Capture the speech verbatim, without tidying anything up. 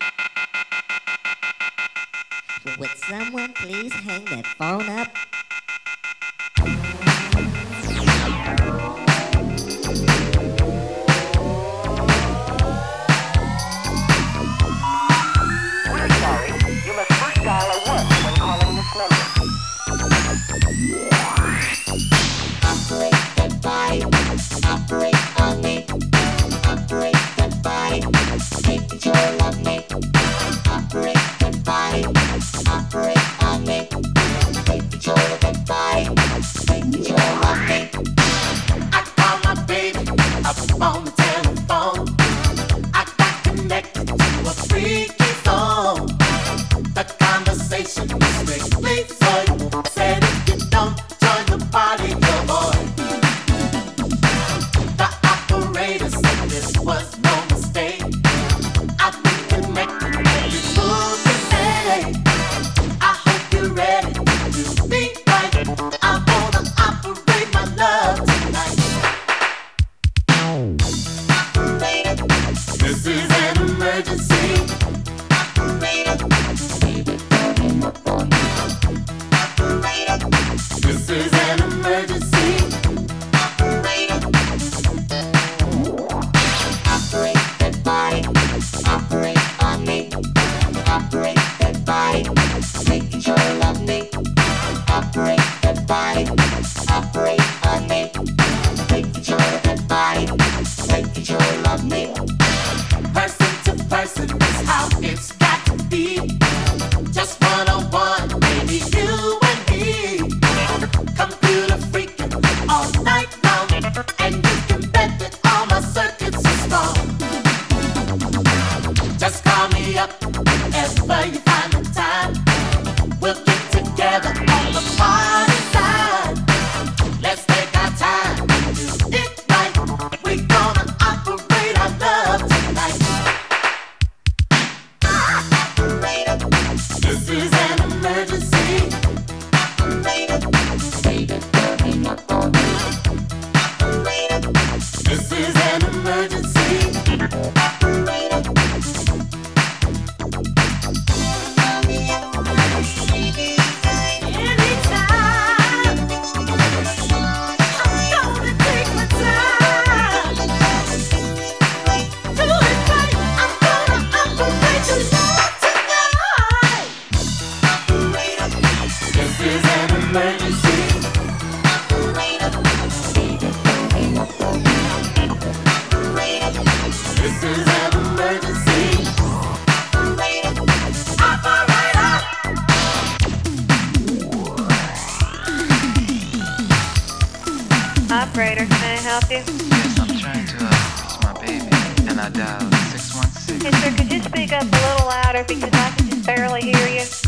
Would someone please hang that phone up? We're sorry. You must first dial a one when calling this number. Operate that body. Operate on me. Operate that body. Take control of me. Operate that body. Operate on me. Take control of that body. Take control of me. I call my baby up on the telephone. I got connected to a freaky phone. The conversation was strictly so. Said if you don't join the party, you're bored. The operator said this was no mistake. I've been connected every move you made. I hope you're ready to be right. I wanna operate my love tonight. Operator, this is an emergency. Operator, baby, coming up on you. Operator, this is an emergency. Operator, operate that body. Operate on me. Operate that body. Take control of me. Operate that body. Operate on me. Take control of that body. Take control of me. Person to person is how it's got to be. Just one on one, baby, you and me. Computer freaking all night long, and you can bet that all my circuits are strong. Just call me up whenever you find the time. We'll get together on the party side. Let's take our time and do it right. We're gonna operate our love tonight. Operator, this is an emergency. Operator, baby, coming up on me. Operator, this is an emergency. Operator. Operator, can I help you? Yes, I'm trying to uh, reach my baby, and I dialed six one six. Hey, sir, could you speak up a little louder because I can just barely hear you?